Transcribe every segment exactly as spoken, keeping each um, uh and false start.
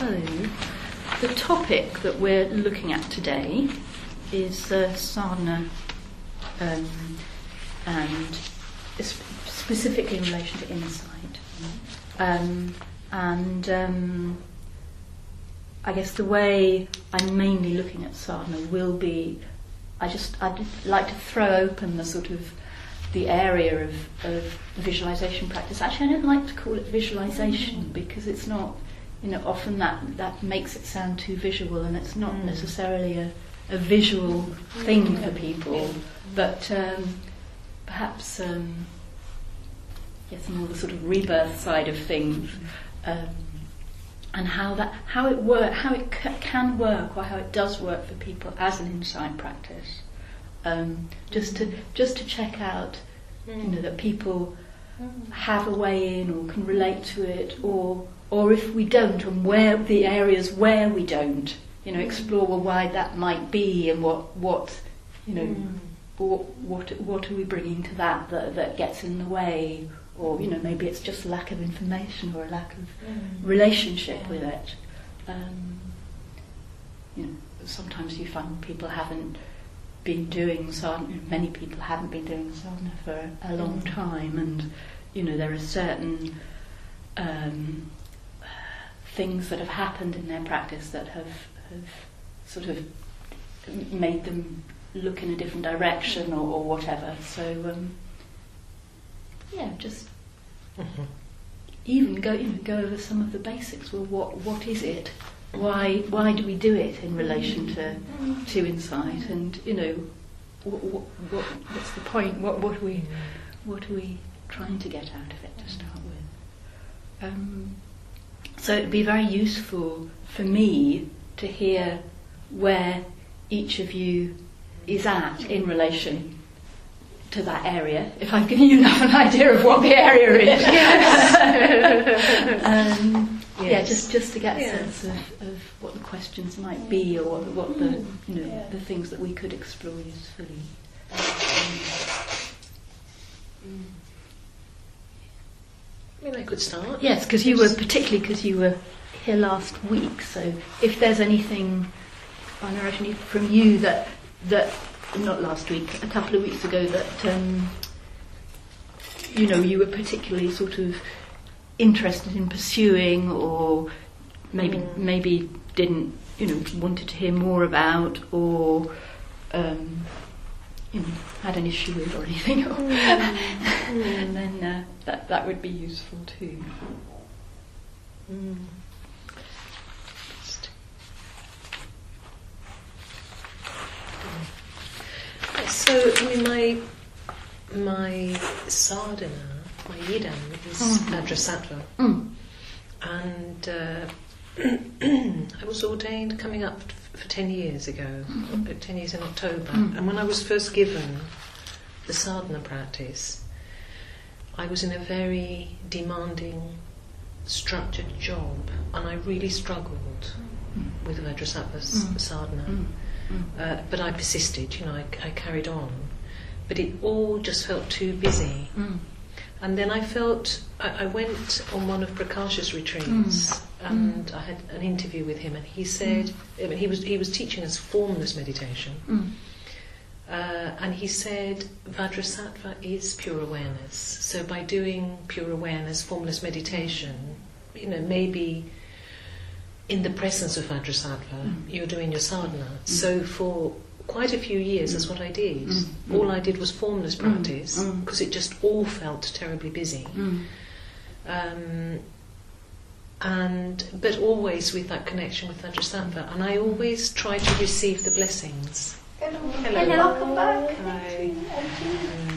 So, the topic that we're looking at today is uh, sadhana, um, and specifically in relation to insight. Um, and um, I guess the way I'm mainly looking at sadhana will be, I just I'd like to throw open the sort of the area of, of visualization practice. Actually, I don't like to call it visualization because it's not, you know, often that, that makes it sound too visual, and it's not necessarily a, a visual thing for people, but um, perhaps um, yes, more the sort of rebirth side of things, um, and how that how it work, how it c- can work, or how it does work for people as an insight practice. Um, just to just to check out, you know, that people have a way in or can relate to it, or or if we don't, and where the areas where we don't, you know, explore well, why that might be, and what what you know, mm. what what what are we bringing to that, that that gets in the way, or you know, maybe it's just lack of information or a lack of mm. relationship yeah. with it. Um, you know, sometimes you find people haven't been doing sadhana, many people haven't been doing sadhana for a long time, and you know, there are certain um, things that have happened in their practice that have, have sort of made them look in a different direction, or, or whatever. So um, yeah, just mm-hmm. even go you know, go over some of the basics. Well, what what is it? Why why do we do it in relation to to insight? And you know, what, what, what what's the point? What what are we what are we trying to get out of it to start with? Um, so it'd be very useful for me to hear where each of you is at in relation to that area. If I've given you enough an idea of what the area is. um, Yes. Yeah, just, just to get a yeah. sense of, of what the questions might be, or what, what the you know yeah. the things that we could explore usefully. Um, I mean, I could start. Yes, because you were particularly because you were here last week. So if there's anything, Anurashini, from you that that not last week, a couple of weeks ago, that um, you know you were particularly sort of interested in pursuing, or maybe mm. maybe didn't you know wanted to hear more about, or um, you know had an issue with or anything, mm. and then uh, that that would be useful too. Mm. So I mean, my my sadhana, my yidam is mm-hmm. Vajrasattva, mm. and uh, I was ordained coming up for ten years ago, mm-hmm. ten years in October, mm. and when I was first given the sadhana practice, I was in a very demanding, structured job, and I really struggled mm. with Vajrasattva's mm. sadhana, mm. Mm. Uh, but I persisted, you know, I, I carried on, but it all just felt too busy. Mm. And then I felt, I, I went on one of Prakash's retreats, mm. and mm. I had an interview with him, and he said, mm. I mean, he was he was teaching us formless meditation, mm. uh, and he said, Vajrasattva is pure awareness. So by doing pure awareness, formless meditation, you know, maybe in the presence of Vajrasattva, mm. you're doing your sadhana. Mm. So for quite a few years, that's what I did. Mm. All I did was formless practice, because mm. it just all felt terribly busy. Mm. Um, and but always with that connection with Vajrasattva, and I always tried to receive the blessings. Hello, hello, hello. Welcome back. Hi. Um,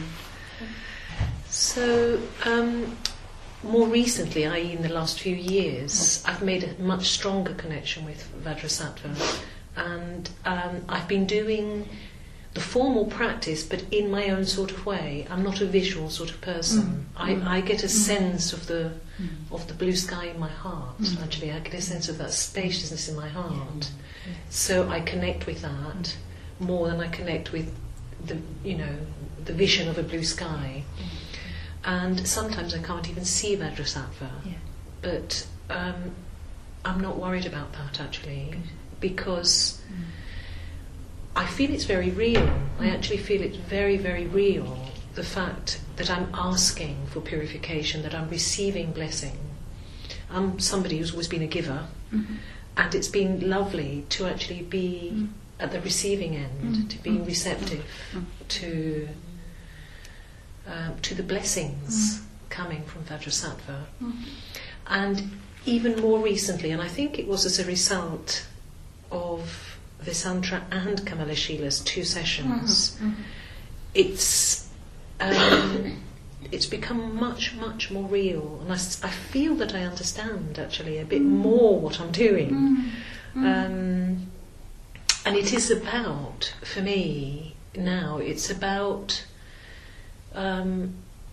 so um, more recently, that is in the last few years, I've made a much stronger connection with Vajrasattva. And um, I've been doing the formal practice, but in my own sort of way. I'm not a visual sort of person. Mm. I, mm. I get a sense of the mm. of the blue sky in my heart. Mm. Actually, I get a sense of that spaciousness in my heart. Yeah. Yeah. So I connect with that mm. more than I connect with the you know the vision of a blue sky. Mm. And sometimes I can't even see Vajrasattva, yeah. but. Um, I'm not worried about that actually, Good. because Mm. I feel it's very real. I actually feel it's very, very real, the fact that I'm asking for purification, that I'm receiving blessing. I'm somebody who's always been a giver, Mm-hmm. and it's been lovely to actually be Mm. at the receiving end, Mm. to being Mm. receptive Mm. to um, to the blessings coming from Vajrasattva. Mm. And even more recently, and I think it was as a result of Visantra and Kamalashīla's two sessions, Mhm. it's um, it's become much, much more real, and I, s- I feel that I understand actually a bit more what I'm doing. Mm. Mm. Um, and it is about, for me now, it's about um,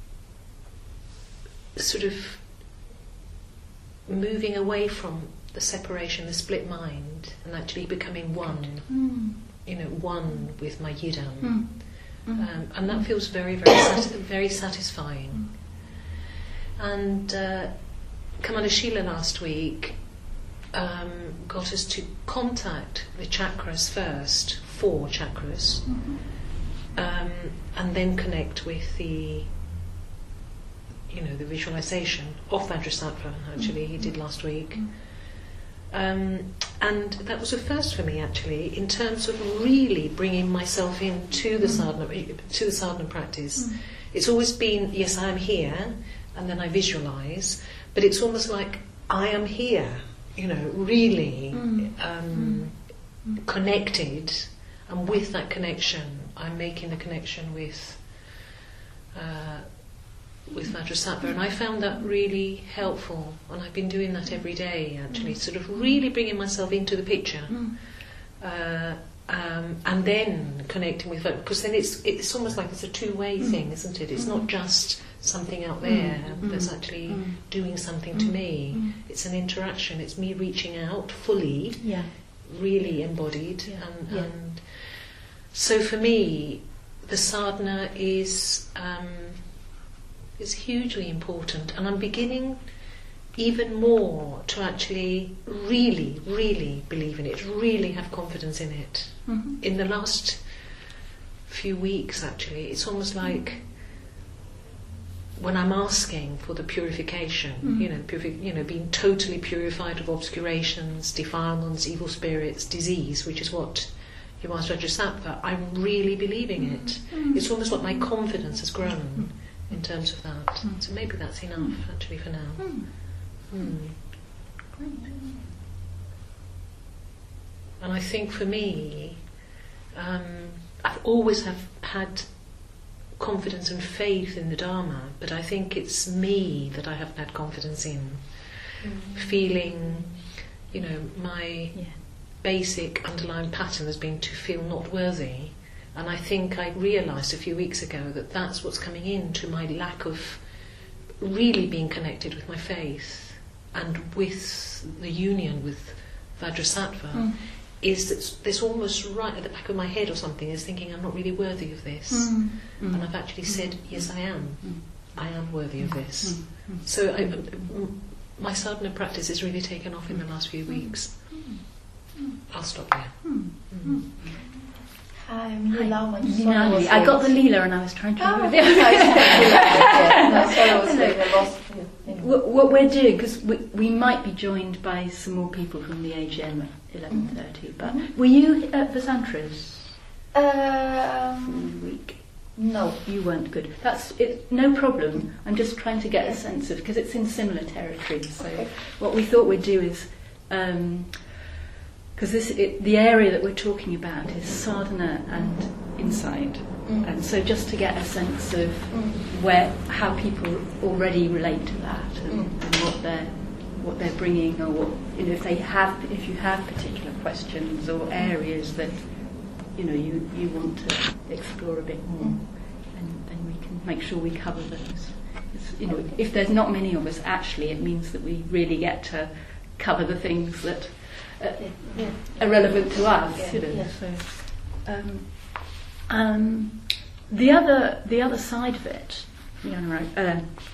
sort of moving away from the separation, the split mind, and actually becoming one, Mm. you know, one with my yidam. Mm. Mm. Um, and that feels very, very, sati- very satisfying. And uh, Kamalashīla last week um, got us to contact the chakras first, four chakras, Mhm. um, and then connect with the, you know, the visualization of Vajrasattva. Actually, he did last week. Um, and that was a first for me, actually, in terms of really bringing myself into the sadhana, to the sadhana practice. Mm. It's always been, yes, I am here, and then I visualize, but it's almost like I am here, you know, really Mm. um, Mm. connected, and with that connection, I'm making the connection with uh, with Vajrasattva, and I found that really helpful, and I've been doing that every day actually, sort of really bringing myself into the picture, Mm. uh, um, and then connecting with Vajrasattva, because then it's it's almost like it's a two-way Mm. thing, isn't it? It's Mm. not just something out there Mm. that's Mm. actually Mm. doing something to Mm. me. Mm. It's an interaction. It's me reaching out fully, Yeah. really embodied, Yeah. and, Yeah. and so for me, the sadhana is um, is hugely important, and I'm beginning even more to actually really, really believe in it, really have confidence in it. Mhm. In the last few weeks, actually, it's almost like when I'm asking for the purification, Mm. you know, purifi- you know, being totally purified of obscurations, defilements, evil spirits, disease, which is what he was Vajrasattva, I'm really believing it. Mm. It's almost like my confidence has grown in terms of that. Mm. So maybe that's enough, actually, for now. Mm. Mm. Great. And I think for me, um, I've always have had confidence and faith in the Dharma, but I think it's me that I haven't had confidence in. Mm. Feeling, you know, my Yeah. basic underlying pattern has been to feel not worthy. And I think I realised a few weeks ago that that's what's coming into my lack of really being connected with my faith and with the union with Vajrasattva. Mm. Is that there's almost right at the back of my head or something is thinking I'm not really worthy of this. Mm. Mm. And I've actually said, yes, I am. Mm. I am worthy of this. Mm. Mm. So I, m- my sadhana practice has really taken off in the last few weeks. Mm. I'll stop there. Mm. Mm. Hi, I'm Leela. Hi. My Leela son was Ali. I got the late. Leela and I was trying to Oh, remember okay. the Yeah, no, sorry, I was late. I lost you. Anyway. What, what we're doing, because we, we might be joined by some more people from the A G M at eleven thirty, but were you at Visantra's Um, week? no. You weren't good. That's it. No problem. I'm just trying to get a sense of, because it's in similar territory. So Okay. what we thought we'd do is, because this it, the area that we're talking about is sadhana and insight, Mm. and so just to get a sense of Mm. where how people already relate to that and, Mm. and what they're what they're bringing, or what, you know, if they have if you have particular questions or areas that you know you, you want to explore a bit more, Mm. then, then we can make sure we cover those. It's, you know, if there's not many of us, actually, it means that we really get to cover the things that uh, Yeah. are relevant to us. Yeah, You know, yeah. so. Um, um, the other the other side of it, you know, right, uh,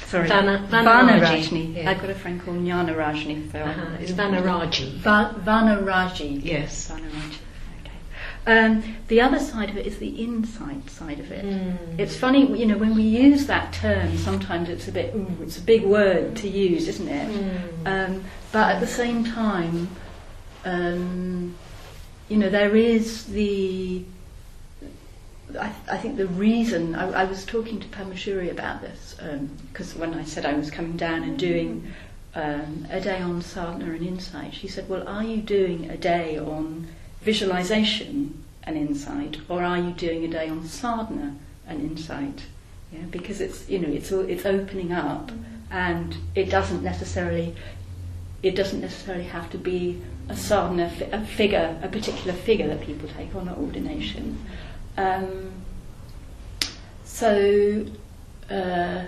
sorry, Vana, Vanarajni. Yeah. I've got a friend called Jnanarajni. So Uh-huh. It's Vanaraji. Va- Vanaraji. Yes. Vanaraji. Okay. Um, the other side of it is the insight side of it. Mm. It's funny, you know, when we use that term, sometimes it's a bit, ooh, it's a big word to use, isn't it? Mm. Um, but at the same time, um, you know, there is the. I, I think the reason I, I was talking to Pamashuri about this because um, when I said I was coming down and doing um, a day on sadhana and insight, she said, "Well, are you doing a day on visualization and insight, or are you doing a day on sadhana and insight?" Yeah, because it's you know it's it's opening up, and it doesn't necessarily it doesn't necessarily have to be a sadhana, a figure, a particular figure that people take on at ordination. Um, so, uh,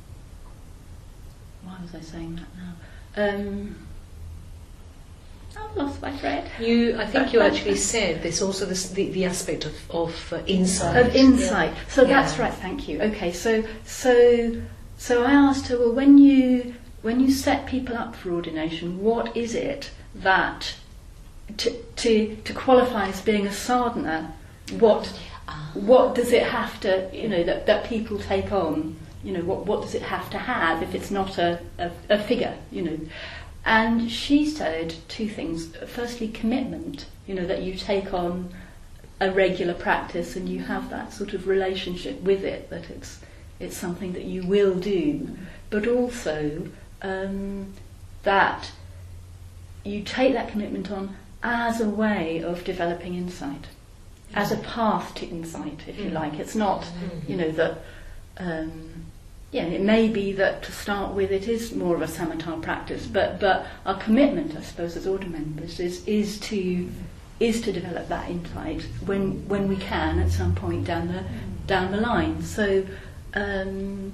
why was I saying that now? Um, I've lost my thread. You, I think you actually said there's also this, the, the aspect of, of uh, insight. Of insight. Yeah. So yeah. that's right. Thank you. Okay. So, so, so I asked her, well, when you when you set people up for ordination, what is it that to to to qualify as being a sadhana? What What does it have to, you know, that, that people take on? You know, what what does it have to have if it's not a, a, a figure, you know? And she said two things. Firstly, commitment, you know, that you take on a regular practice and you have that sort of relationship with it, that it's it's something that you will do. But also um, that you take that commitment on as a way of developing insight. As a path to insight, if you like. It's not, you know, that, um, yeah, it may be that to start with it is more of a samatha practice, but, but our commitment, I suppose, as order members is is to is to develop that insight when when we can at some point down the down the line. So um,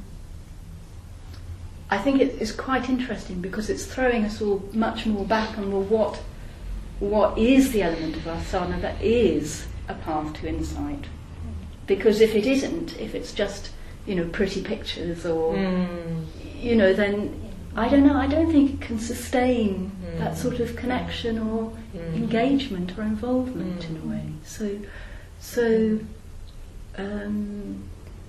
I think it is quite interesting because it's throwing us all much more back on, well, what what is the element of our sadhana that is a path to insight? Because if it isn't, if it's just, you know, pretty pictures or, mm. you know, then I don't know, I don't think it can sustain mm. that sort of connection or mm. engagement or involvement mm. in a way. So, so um,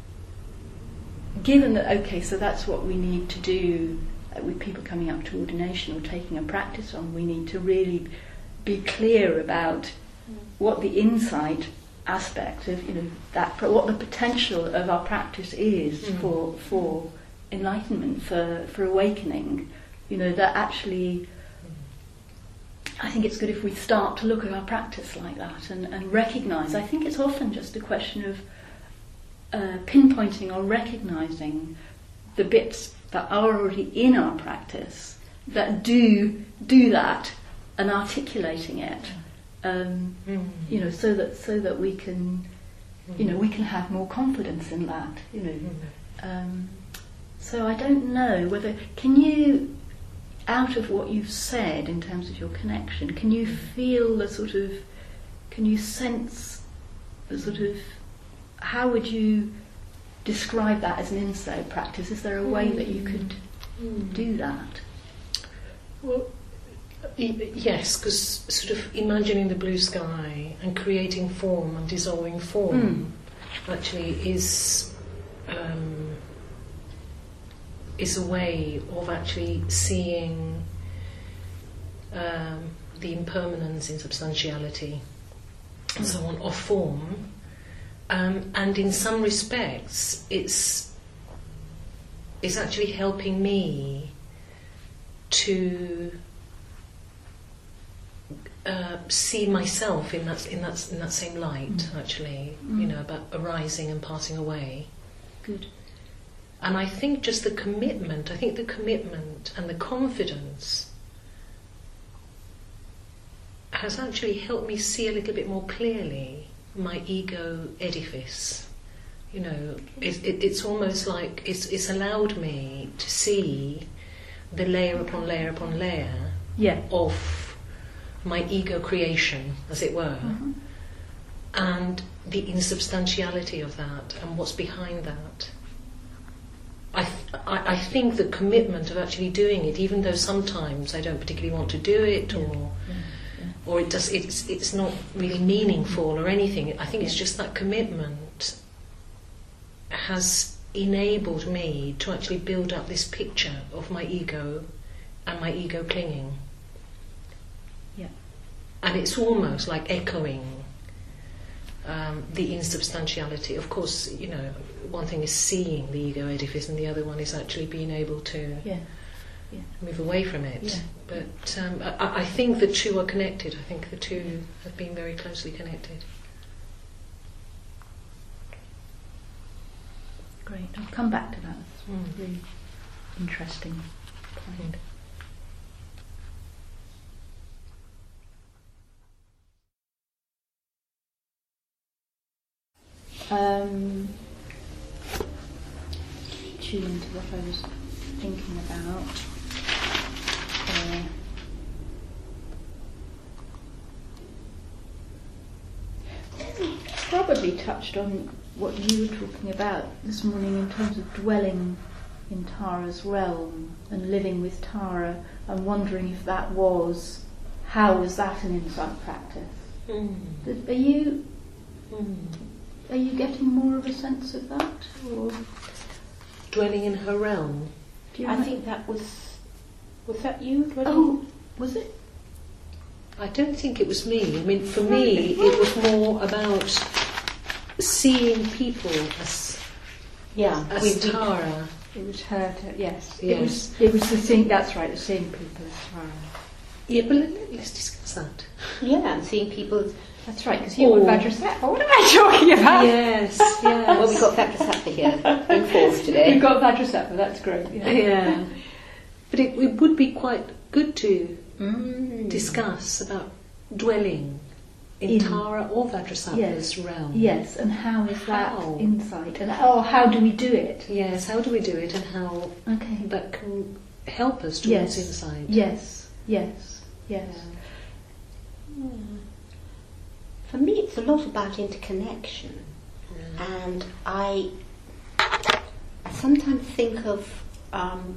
given that, okay, so that's what we need to do uh, with people coming up to ordination or taking a practice on, we need to really be clear about what the insight aspect of, you know, that what the potential of our practice is mm. for for enlightenment, for for awakening. You know, that actually, I think it's good if we start to look at our practice like that and, and recognise. I think it's often just a question of uh, pinpointing or recognising the bits that are already in our practice that do do that and articulating it. Um, mm. You know, so that so that we can, you know, we can have more confidence in that. You know, mm. um, so I don't know whether can you, out of what you've said in terms of your connection, can you feel the sort of, can you sense the sort of, how would you describe that as an insight practice? Is there a way mm. that you could mm. do that? Well, yes, because sort of imagining the blue sky and creating form and dissolving form mm. actually is um, is a way of actually seeing um, the impermanence, insubstantiality, and so on of form. Um, and in some respects, it's it's actually helping me to Uh, see myself in that in that in that same light, mm. actually, mm. you know, about arising and passing away. Good. And I think just the commitment, I think the commitment and the confidence has actually helped me see a little bit more clearly my ego edifice. You know, it, it, it's almost like it's it's allowed me to see the layer upon layer upon layer yeah. of my ego creation, as it were, mm-hmm. and the insubstantiality of that and what's behind that. I th- I, I think the commitment of actually doing it, even though sometimes I don't particularly want to do it, or Yeah. Yeah. or it does, it's it's not really meaningful or anything. I think it's just that commitment has enabled me to actually build up this picture of my ego and my ego clinging. Yeah. And it's almost like echoing um, the insubstantiality. Of course, you know, one thing is seeing the ego edifice, and the other one is actually being able to Yeah. Yeah. move away from it. Yeah. But um, I, I think the two are connected. I think the two have been very closely connected. Great. I'll come back to that. It's Mm. really interesting point. Um, tune into what I was thinking about. Uh, probably touched on what you were talking about this morning in terms of dwelling in Tara's realm and living with Tara, and wondering if that was, how was that an insight practice? Mm. Are you Mm. are you getting more of a sense of that, or Dwelling in her realm. do you I remember- think that was, was that you? Dwelling? Oh, was it? I don't think it was me. I mean, for me, it was more about seeing people as, Yeah, as we- we- Tara. It was her. To, yes, Yes. It was. It was the seeing. That's right. The seeing people as Tara. Yeah, but let, let's discuss that. yeah, and seeing people. That's right. Because you Oh. were Vajrasattva. What am I talking about? Yes, yes. Well, we've got Vajrasattva here in force today. We've got Vajrasattva. That's great. Yeah. Yeah. But it, it would be quite good to Mm. discuss about dwelling in, In- Tara or Vajrasattva's Yes. realm. Yes, and how is that How? insight? And oh, how do we do it? Yes, how do we do it, and how Okay. that can help us towards Yes. insight? Yes. Yes. Yes. For me, it's a lot about interconnection, and I, I sometimes think of um,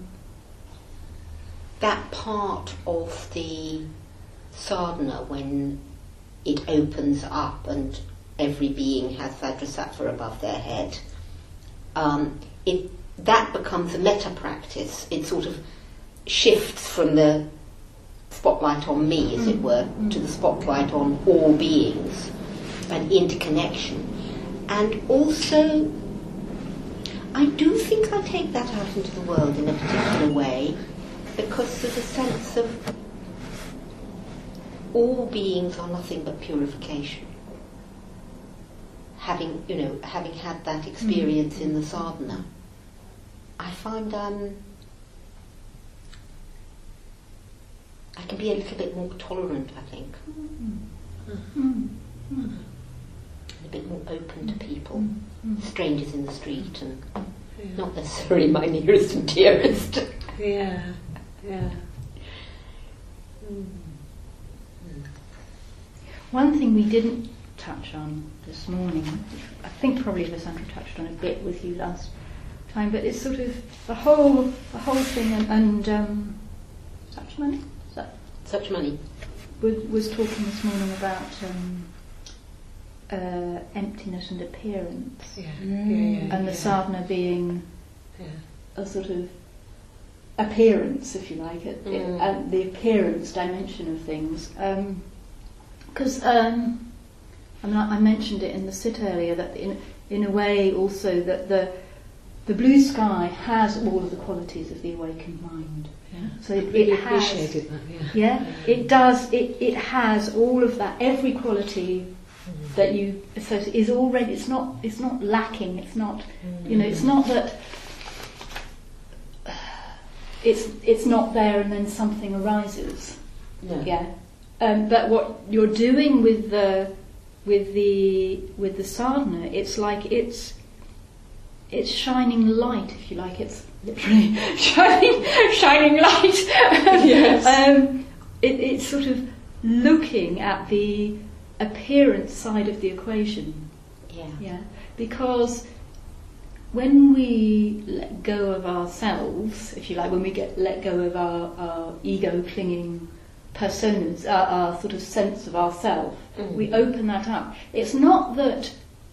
that part of the sadhana when it opens up and every being has Vajrasattva above their head. Um, it that becomes a metta practice. It sort of shifts from the spotlight on me, as it were, to the spotlight on all beings, and interconnection. And also, I do think I take that out into the world in a particular way, because there's a sense of all beings are nothing but purification. Having, you know, having had that experience in the sadhana, I find um, I can be a little bit more tolerant, I think, Mm. a bit more open to people, Mm. strangers in the street, and Yeah. not necessarily my nearest and dearest. Yeah, yeah. One thing we didn't touch on this morning, which I think probably Vasandra touched on a bit with you last time, but it's sort of the whole the whole thing, and, and um, Satchmani Is that- Such money. was, was talking this morning about um, uh, emptiness and appearance, Yeah, Mm. yeah, yeah, and the yeah. sadhana being Yeah. a sort of appearance, if you like, it, it, Mm. and the appearance dimension of things. Because um, I mean, I I mentioned it in the sit earlier that in in a way also that the the blue sky has all of the qualities of the awakened mind. Yeah. So I it, really it has. appreciated that. Yeah. Yeah, it does. It it has all of that. Every quality that you associate is already. It's not. It's not lacking. It's not. You know. It's not that. It's it's not there and then something arises. No. Yeah. Um, but what you're doing with the with the with the sadhana, it's like it's it's shining light, if you like. It's literally shining shining light. Yes. um, it, it's sort of looking at the appearance side of the equation. Yeah. Yeah. Because when we let go of ourselves, if you like, when we get let go of our, our ego clinging personas, our, our sort of sense of ourself, Mm. we open that up. It's not that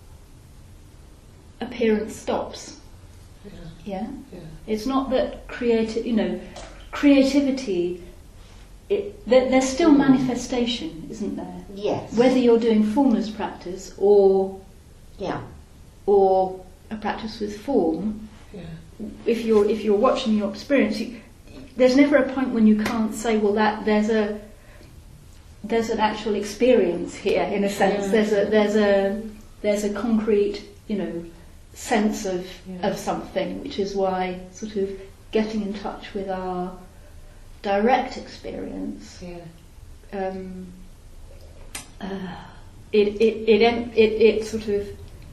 appearance stops. Yeah. Yeah. Yeah. It's not that creative, you know, creativity. It, there, there's still Mm. manifestation, isn't there? Yes. Whether you're doing formless practice or Yeah. or a practice with form, Yeah. if you're if you're watching your experience, you, there's never a point when you can't say, well, that there's a there's an actual experience here, in a sense. Yeah. There's a there's a there's a concrete, you know, sense of Yeah. of something, which is why sort of getting in touch with our direct experience, Yeah. um, uh, it, it it em- it it sort of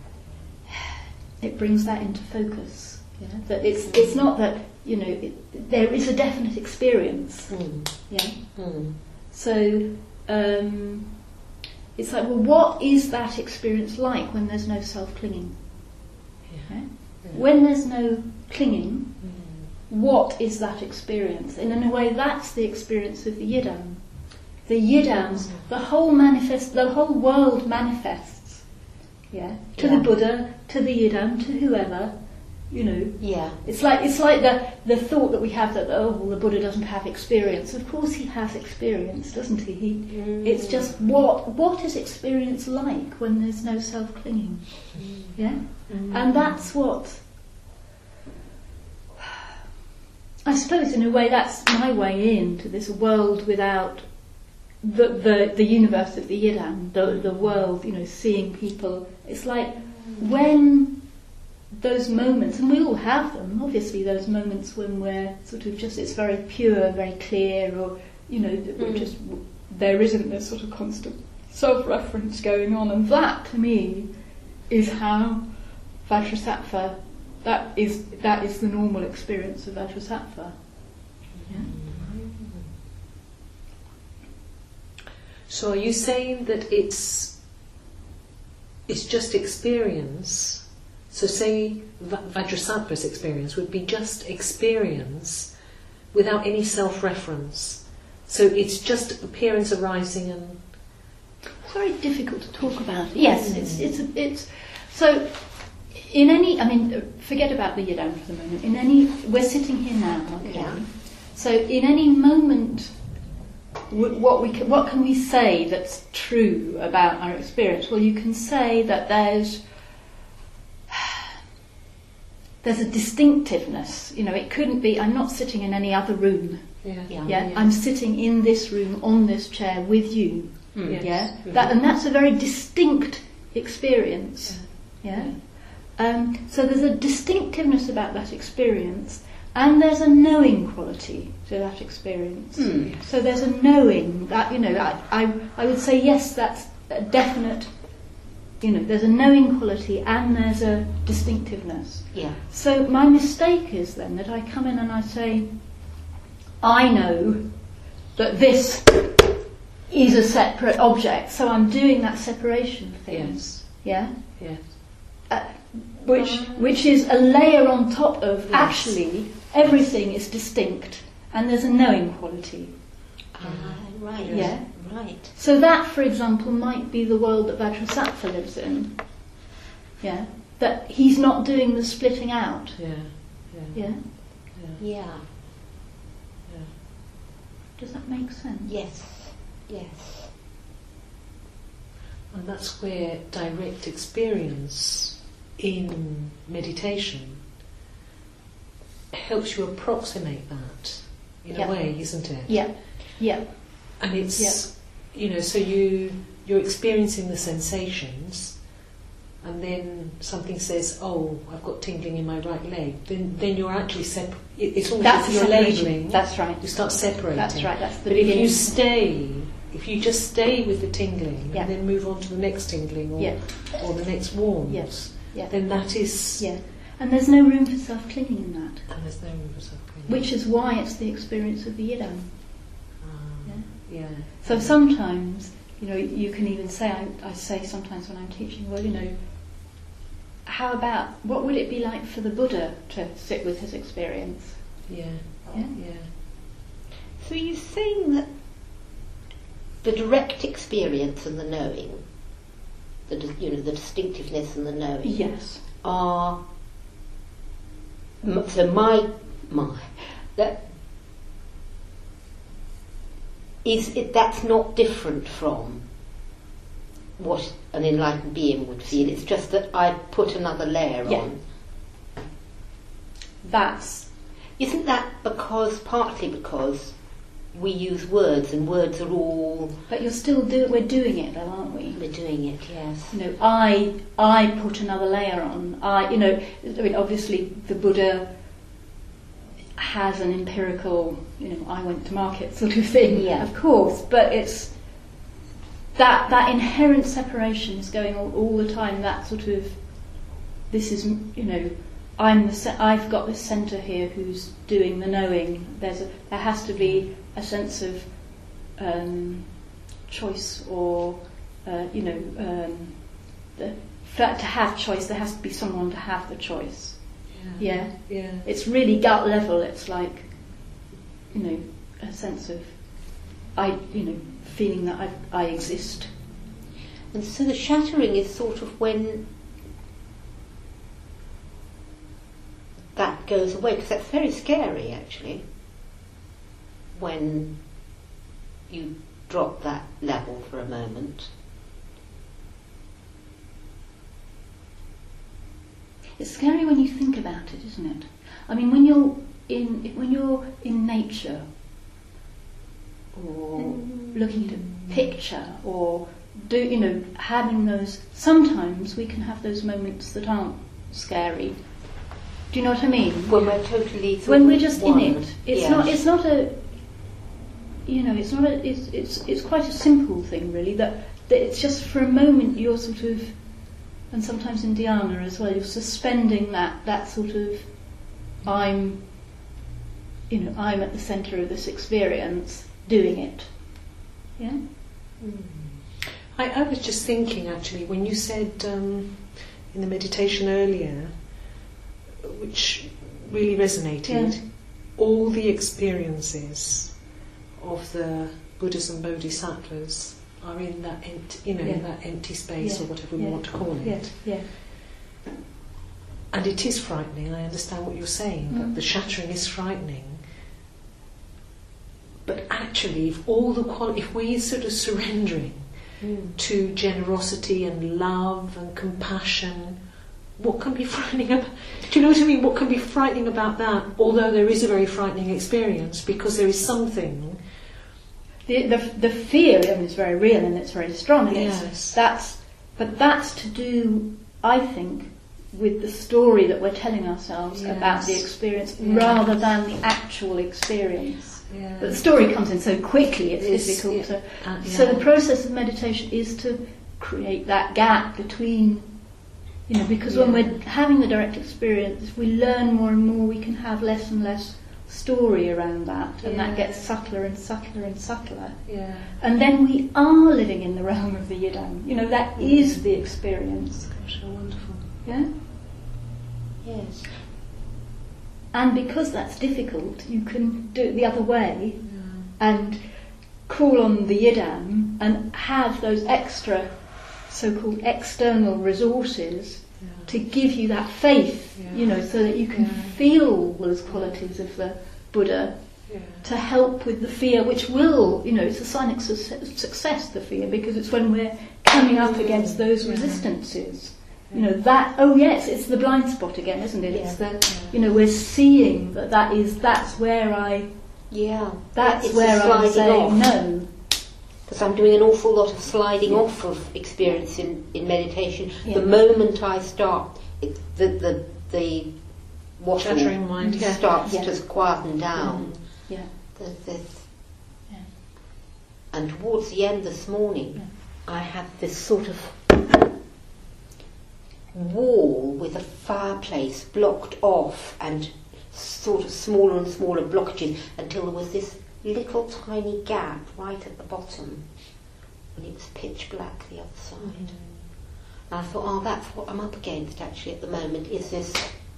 it brings that into focus. Yeah? That it's it's not that, you know, it, there is a definite experience. Mm. Yeah. Mm. So um, it's like, well, what is that experience like when there's no self-clinging? Yeah. Yeah? Yeah. When there's no clinging, Mm. what is that experience? And in a way, that's the experience of the Yidam. The Yidams, the whole manifest, the whole world manifests. Yeah, to Yeah. the Buddha, to the Yidam, to whoever. You know, Yeah. it's like it's like the the thought that we have that, oh, well, the Buddha doesn't have experience. Of course, he has experience, doesn't he? He Mm. it's just what what is experience like when there's no self-clinging? Yeah, Mm. and that's what. I suppose, in a way, that's my way into this world without the the, the universe of the Yidam, the the world, you know, seeing people. It's like when those moments, and we all have them, obviously, those moments when we're sort of just, it's very pure, very clear, or, you know, that we're Mm. just, there isn't this sort of constant self-reference going on, and that, to me, is how Vajrasattva, that is that is the normal experience of Vajrasattva. Yeah? So are you saying that it's it's just experience? So say Va- Vajrasattva's experience would be just experience without any self-reference. So it's just appearance arising and... It's very difficult to talk about. Yes, it's it's it's so. In any, I mean, uh, forget about the Yidam for the moment. In any, we're sitting here now. Okay. Yeah. So in any moment, w- what we can, what can we say that's true about our experience? Well, you can say that there's there's a distinctiveness. You know, it couldn't be. I'm not sitting in any other room. Yeah. Yeah. Yeah, I'm sitting in this room on this chair with you. Yes. Yeah, Mhm. that, and that's a very distinct experience. Yeah. Um, so there's a distinctiveness about that experience, and there's a knowing quality to that experience. Mm. So there's a knowing that, you know, I, I I would say yes, that's a definite. You know, there's a knowing quality and there's a distinctiveness. Yeah. So my mistake is then that I come in and I say, I know that this is a separate object, so I'm doing that separation thing. Yes. Yeah? Yes. Uh, which which is a layer on top of Yes. actually everything is distinct and there's a knowing quality. Ah, right. Yeah. Right. So that, for example, might be the world that Vajrasattva lives in. Yeah? That he's not doing the splitting out. Yeah. Yeah. Yeah? Yeah. Yeah. Does that make sense? Yes. Yes. And that's where direct experience in meditation helps you approximate that in Yeah. a way, isn't it? Yeah. Yeah. And it's, you know, so you, you're experiencing the sensations and then something says, oh, I've got tingling in my right leg, then then you're actually, sep- it- it's almost That's like you're separation. labelling, That's right. you start separating. That's right. That's the But if beginning. you stay, if you just stay with the tingling Yeah. and then move on to the next tingling or, Yeah. or the next warmth, Yes. Yeah. then that is... Yeah. And there's no room for self-clinging in that, And there's no room for self-clinging. which is why it's the experience of the Yidam. Ah, Yeah. yeah. So sometimes, you know, you can even say, I, I say sometimes when I'm teaching, well, you know, how about, what would it be like for the Buddha to sit with his experience? Yeah. Yeah? Yeah. So you're saying that the direct experience and the knowing, the dis- you know the distinctiveness and the knowing, Yes. are m- so my my that is it that's not different from what an enlightened being would feel. It's just that I put another layer Yeah. on. That's, Isn't that because partly because we use words and words are all but you're still do, we're doing it though, aren't we? we're doing it, yes. You know, I I put another layer on. I, you know, I mean, obviously the Buddha has an empirical, you know, I went to market sort of thing, Yeah. of course, but it's that that inherent separation is going on all the time. That sort of, this is, you know, I'm the ce- I've got this centre here who's doing the knowing. There's a, there has to be a sense of um, choice, or uh, you know, um, the, for to have choice, there has to be someone to have the choice. Yeah, Yeah. it's really gut level. It's like, you know, a sense of I, you know, feeling that I I exist. And so the shattering is sort of when that goes away, because that's very scary actually, when you drop that level for a moment. It's scary when you think about it, isn't it? I mean, when you're in when you're in nature, or looking at a picture, or do you know having those. Sometimes we can have those moments that aren't scary. Do you know what I mean? When we're totally sort When of we're just one. in it, it's Yes. not. It's not a. You know, it's not a. It's it's it's quite a simple thing, really. That that it's just for a moment you're sort of, and sometimes in dhyana as well, you're suspending that that sort of. I'm. You know, I'm at the centre of this experience, doing it. Yeah. I, I was just thinking, actually, when you said um, in the meditation earlier, which really resonated, Yeah. all the experiences of the Buddhas and Bodhisattvas are in that empty, you know, Yeah. that empty space, Yeah. or whatever we Yeah. want to call it. Yeah. Yeah. And it is frightening. I understand what you're saying, Mm. that the shattering is frightening. But actually, if all the quali- if we're sort of surrendering Mm. to generosity and love and compassion, what can be frightening about? Do you know what I mean? What can be frightening about that? Although there is a very frightening experience, because there is something. The, the the fear, I mean, is very real and it's very strong. And Yes. it's, that's but that's to do, I think, with the story that we're telling ourselves Yes. about the experience, Yes. rather than the actual experience. Yeah. But the story comes in so quickly; it's It's- difficult yeah. to. Uh, So yeah. the process of meditation is to create that gap between, you know, because when Yeah. we're having the direct experience, if we learn more and more, we can have less and less story around that, and Yeah. that gets subtler and subtler and subtler. Yeah. And then we are living in the realm of the yidam. You know, that Mm. is the experience. Gosh, how wonderful. Yeah? Yes. And because that's difficult, you can do it the other way Yeah. and call on the yidam and have those extra so-called external resources Yeah. to give you that faith, Yeah. you know, so that you can Yeah. feel those qualities of the Buddha Yeah. to help with the fear, which will, you know, it's a sign of success, success, the fear, because it's when we're coming up against those Yeah. resistances. You know, that, oh yes, it's the blind spot again, isn't it? It's Yeah. the, you know, we're seeing that that is, that's where I, Yeah. that's It's where the I'm sliding saying off. no. Because I'm doing an awful lot of sliding off of experience in, in meditation. Yeah. The moment I start, it, the the the waffle Chattering mind. Yeah. starts Yeah. to quieten down. Yeah. There's this, Yeah. and towards the end this morning, Yeah. I had this sort of wall with a fireplace blocked off, and sort of smaller and smaller blockages until there was this little tiny gap right at the bottom, and it was pitch black the other side. I thought, oh, that's what I'm up against actually at the moment, is this.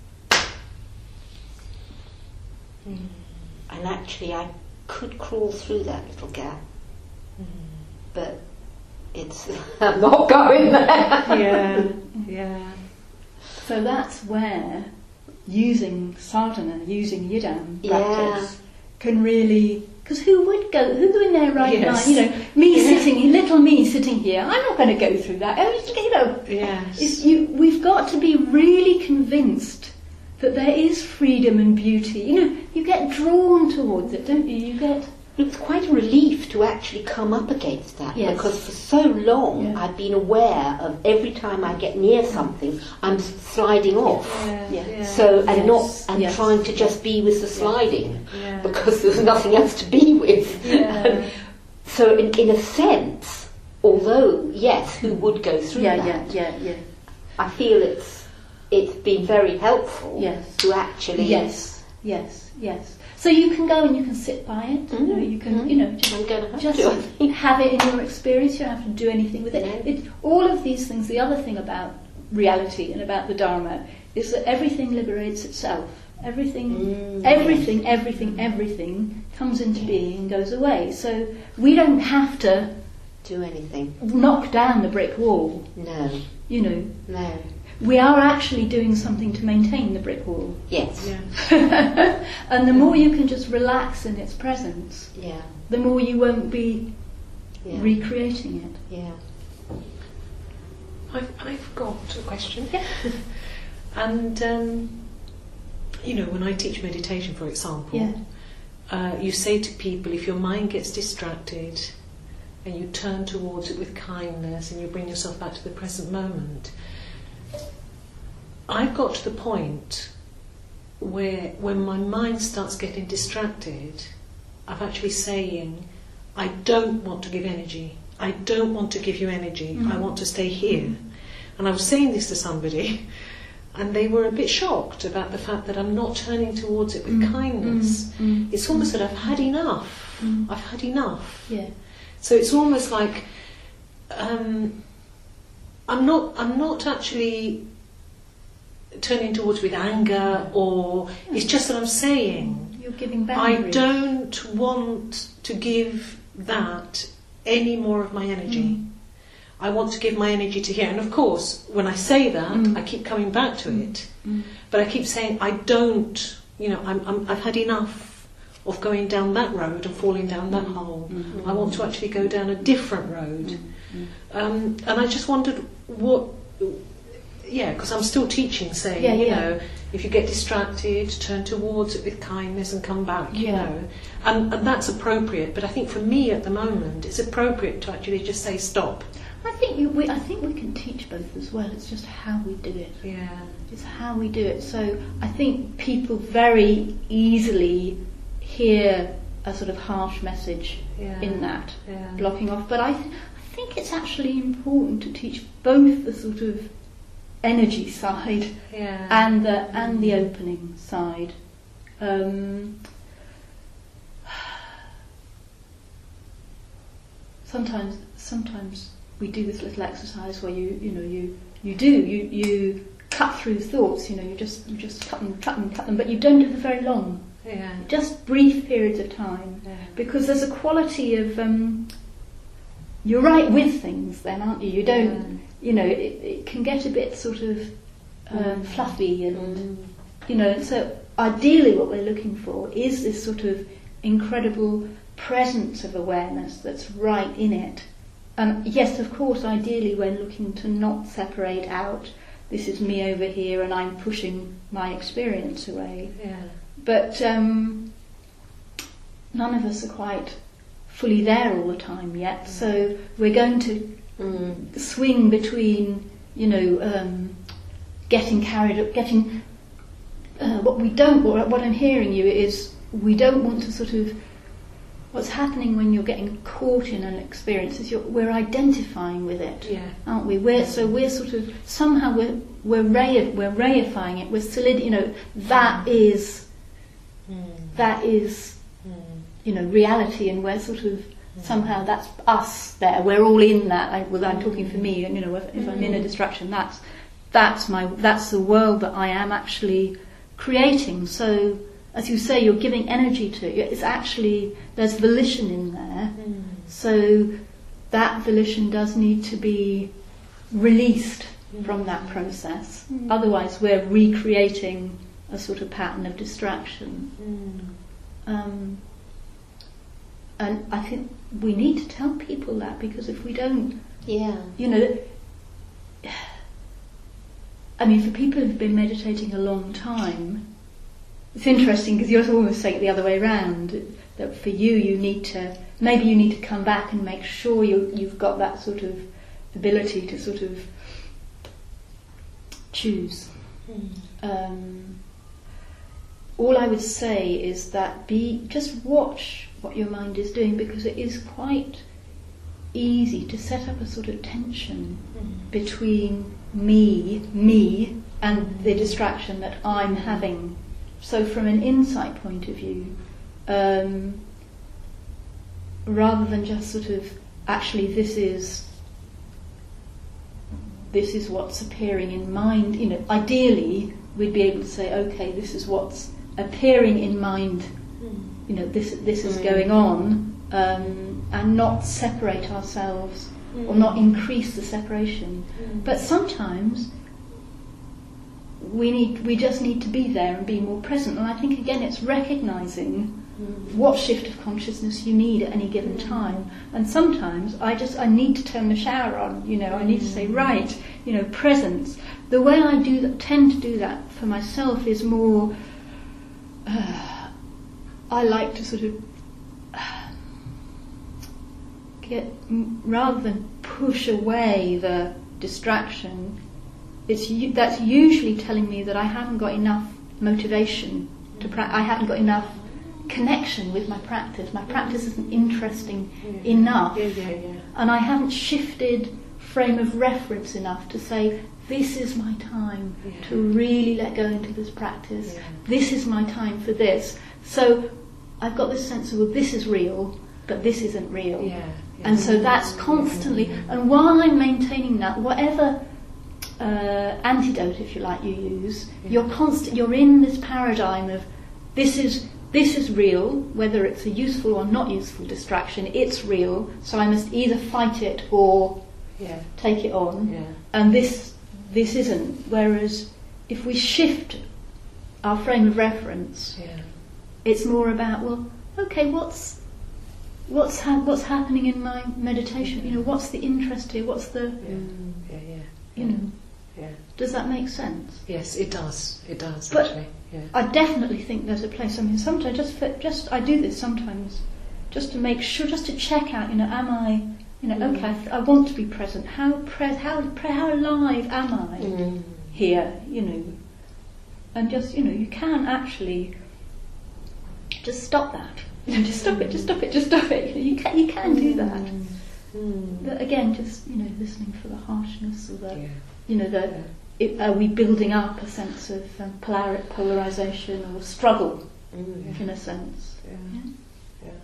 Mm. And actually I could crawl through that little gap, Mm. but it's, I'm not going there. Yeah, yeah. So that's where using sadhana, using yidam Yeah. practice can really, because who would go, who's in their right Yes. mind? You know, me sitting, little me sitting here, I'm not going to go through that. Oh, you know, Yes. it's, you, we've got to be really convinced that there is freedom and beauty. You know, you get drawn towards it, don't you? You get... It's quite a relief to actually come up against that, Yes. because for so long Yeah. I've been aware of every time I get near something, I'm sliding off. Yeah, Yeah. yeah. So, and Yes. not, and Yes. trying to just be with the sliding, Yeah. because there's nothing else to be with. Yeah. So, in, in a sense, although yes, who would go through Yeah, that? yeah, yeah, yeah. I feel it's it's been very helpful Yes. to actually. Yes, yes, yes. So you can go and you can sit by it. You know, you can, Mhm. you know, just I'm going to have just to. I think. have it in your experience. You don't have to do anything with it. No. it. All of these things. The other thing about reality and about the Dharma is that everything liberates itself. Everything, Mm. everything, everything, everything comes into being and goes away. So we don't have to Do anything? knock down the brick wall. No, You know, no. we are actually doing something to maintain the brick wall. Yes. Yeah. And the more you can just relax in its presence, Yeah. the more you won't be Yeah. recreating it. yeah. I've, I've got a question. And, um, you know, when I teach meditation, for example, Yeah. uh, you say to people, if your mind gets distracted and you turn towards it with kindness and you bring yourself back to the present moment, I've got to the point where when my mind starts getting distracted, I'm actually saying, I don't want to give energy. I don't want to give you energy. Mm. I want to stay here. And I was saying this to somebody, and they were a bit shocked about the fact that I'm not turning towards it with Mm, kindness. mm, mm, It's almost that I've had enough. Mm. I've had enough. Yeah. So it's almost like um, I'm not. I'm not actually turning towards with anger, or it's just that I'm saying You're giving I boundaries. don't want to give that any more of my energy. Mm. I want to give my energy to here. And of course, when I say that, Mm. I keep coming back to it. Mm. But I keep saying, I don't, you know, I'm, I'm, I've had enough of going down that road and falling down that hole. Mm. I want to actually go down a different road. Mm. Um, and I just wondered what, yeah, because I'm still teaching, saying, Yeah, you yeah. know, if you get distracted, turn towards it with kindness and come back, you Yeah. know. And, and that's appropriate. But I think for me at the moment, it's appropriate to actually just say stop. I think you, we, I think we can teach both as well. It's just how we do it. Yeah. It's how we do it. So I think people very easily hear a sort of harsh message Yeah. in that, Yeah. blocking off. But I, th- I think it's actually important to teach both the sort of energy side Yeah. and the and the opening side. Um, sometimes, sometimes we do this little exercise where you, you know, you you do you you cut through thoughts. You know, you just you just cut them, cut them, cut them, but you don't do them very long. Yeah. Just brief periods of time, Yeah. because there's a quality of um, you're right with things, then, aren't you? You don't, you know, it, it can get a bit sort of um, fluffy and. Mm. You know, so ideally what we're looking for is this sort of incredible presence of awareness that's right in it. And yes, of course, ideally we're looking to not separate out, this is me over here and I'm pushing my experience away. Yeah. But um, none of us are quite fully there all the time yet, so we're going to Mm. swing between, you know, um, getting carried up, getting... Uh, what we don't, what, what I'm hearing you is, we don't want to sort of, what's happening when you're getting caught in an experience is you're, we're identifying with it, Yeah. aren't we? We're, so we're sort of, somehow we're, we're, rea- we're reifying it, we're solid, you know, that is, Mm. that is, Mm. you know, reality, and we're sort of Somehow that's us there. We're all in that. I, well, I'm talking for me, and you know, if, if I'm in a distraction, that's that's my that's the world that I am actually creating. So, as you say, you're giving energy to it. It's actually there's volition in there. Mm. So that volition does need to be released Mm. from that process. Mm. Otherwise, we're recreating a sort of pattern of distraction. Mm. Um, and I think we need to tell people that, because if we don't, Yeah. you know, I mean, for people who've been meditating a long time, it's interesting because you're almost saying it the other way around, that for you, you need to, maybe you need to come back and make sure you, you've got that sort of ability to sort of choose. Mm. Um, all I would say is that be just watch what your mind is doing, because it is quite easy to set up a sort of tension Mm. between me, me, and the distraction that I'm having. So from an insight point of view, um, rather than just sort of, actually this is this is what's appearing in mind, you know, ideally we'd be able to say, okay, this is what's appearing in mind, Mm. you know, this this is Mm. going on, um, and not separate ourselves Mm. or not increase the separation. Mm. But sometimes we need we just need to be there and be more present. And I think again it's recognizing Mm. what shift of consciousness you need at any given time. And sometimes I just I need to turn the shower on, you know, I need to say, right, you know, presence. The way I do that, tend to do that for myself is more uh, I like to sort of uh, get m- rather than push away the distraction. It's u- that's usually telling me that I haven't got enough motivation to pra- I haven't got enough connection with my practice. My practice isn't interesting Yeah. enough, Yeah, yeah, yeah. and I haven't shifted frame of reference enough to say, this is my time Yeah. to really let go into this practice. Yeah. This is my time for this. So I've got this sense of, well, this is real, but this isn't real. Yeah, yeah. And so that's constantly, and while I'm maintaining that, whatever uh, antidote, if you like, you use, Yeah. you're constant. You're in this paradigm of this is this is real, whether it's a useful or not useful distraction. It's real, so I must either fight it or Yeah. take it on. Yeah. And this this isn't. Whereas if we shift our frame of reference, Yeah. it's more about, well, okay, what's what's ha- what's happening in my meditation? You know, what's the interest here? What's the Yeah. Yeah. Yeah. you know? Yeah. Does that make sense? Yes, it does. It does But- actually. Yeah. I definitely think there's a place. I mean, sometimes just for, just I do this sometimes, just to make sure, just to check out. You know, am I? You know, Mm. okay, I, th- I want to be present. How pre- how pre- how alive am I Mm. here? You know, and just you know, you can actually just stop that. You know, just stop it. Just stop it. Just stop it. You know, you can you can do that. Mm. But again, just you know, listening for the harshness or the Yeah. you know the. Yeah. It, are we building up a sense of um, polar- polarization or struggle, Mm. in a sense? Yeah. Yeah. Yeah.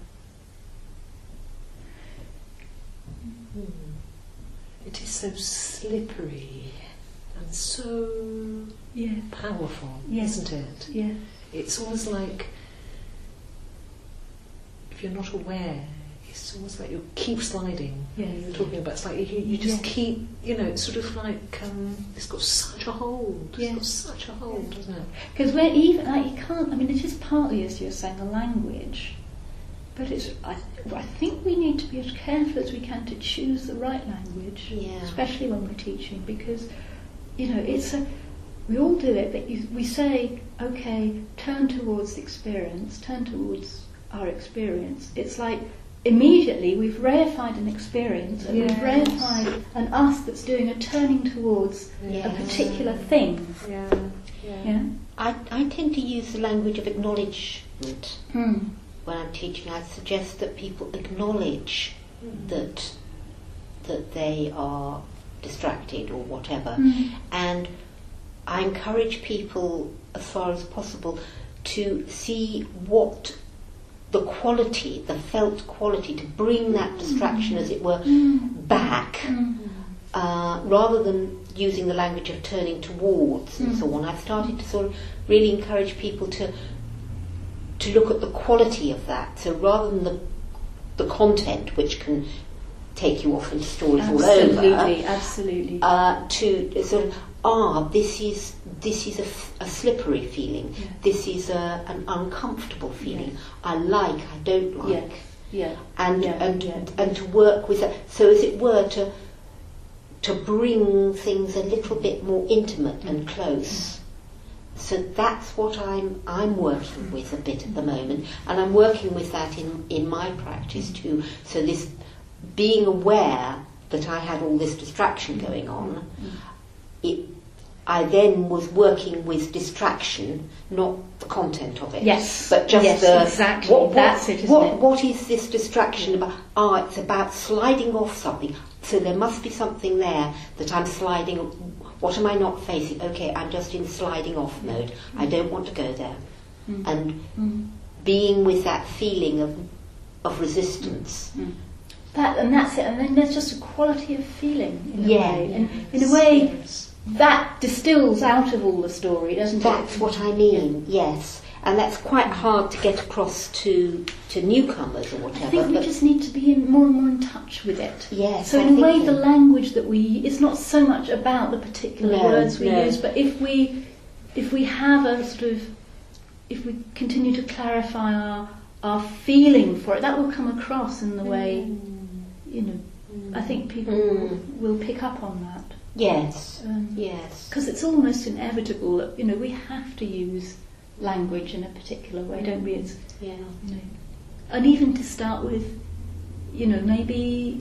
Mm. It is so slippery and so Yeah. powerful, Yes. isn't it? Yeah. It's almost like if you're not aware, it's almost like you keep sliding. Yes. You were talking about it's like you, you just Yeah. keep, you know, it's sort of like um, it's got such a hold. Yeah. It's got such a hold, doesn't it? Because we're even like you can't. I mean, it is partly, as you're saying, a language, but it's. I, I think we need to be as careful as we can to choose the right language, Yeah. especially when we're teaching, because you know it's a. We all do it, but you, we say, okay, turn towards the experience, turn towards our experience. It's like immediately we've reified an experience, and Yes. we've reified an us that's doing a turning towards Yeah. a particular thing. Yeah. Yeah. I, I tend to use the language of acknowledgement Hmm. when I'm teaching. I suggest that people acknowledge Mm. that that they are distracted or whatever, Mm. and I encourage people as far as possible to see what the quality, the felt quality, to bring that distraction, as it were, back, uh, rather than using the language of turning towards and so on. I've started to sort of really encourage people to to look at the quality of that. So rather than the the content, which can take you off into stories Absolutely, all over, absolutely. uh, to sort of, ah, this is this is a, f- a slippery feeling. Yeah. This is a, an uncomfortable feeling. I like, I don't like, Yeah, yeah. and Yeah, and yeah. and to work with that. So, as it were, to to bring things a little bit more intimate and close. So that's what I'm I'm working with a bit at the moment, and I'm working with that in in my practice too. So this being aware that I had all this distraction going on, it, I then was working with distraction, not the content of it. Yes, but just yes, the exactly. What, what, That's it, isn't what, it? what is this distraction about? Ah, it's about sliding off something. So there must be something there that I'm sliding. What am I not facing? Okay, I'm just in sliding off mode. I don't want to go there, Mm. and Mm. being with that feeling of of resistance. Mm. That and that's it. And then there's just a quality of feeling in a Yeah. way. And in a way, Yes. that distills out of all the story, doesn't That's it? what I mean. Yes, and that's quite hard to get across to to newcomers or I whatever. think we but just need to be in, more and more in touch with it. yes, So I in a think way, so. the language that we it's not so much about the particular No, words we no. use, but if we if we have a sort of if we continue to clarify our our feeling for it, that will come across in the way, you know. I think people Mm. will, will pick up on that. Yes, Um, yes, Because it's almost inevitable that, you know, we have to use language in a particular way, don't we? It's, yeah, you know, and even to start with, you know, maybe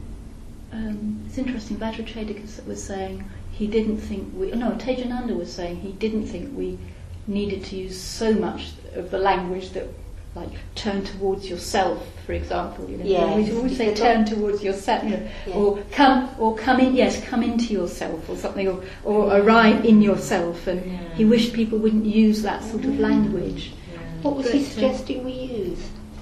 um, it's interesting. Vajrachedika was saying he didn't think we. No, Tejananda was saying he didn't think we needed to use so much of the language that, like, turn towards yourself, for example. You know, Yes. we always say Because turn towards yourself, you know, Yeah. or come, or come in. Yes, come into yourself, or something, or, or arrive in yourself. And Yeah. he wished people wouldn't use that sort of language. Yeah. What was he But, uh, suggesting we use?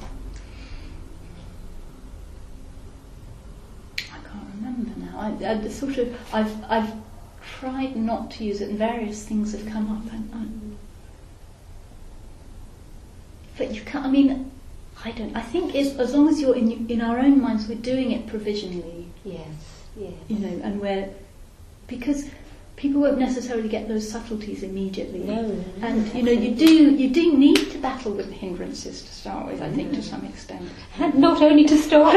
I can't remember now. I, I sort of, I've, I've tried not to use it, and various things have come up. And, and, but you can't. I mean, I don't. I think it's, as long as you're in in our own minds, we're doing it provisionally, Yes, yes, you know, and we're because people won't necessarily get those subtleties immediately. No, no, no, And you know, you do you do need to battle with the hindrances to start with. I think to some extent. And not only to start.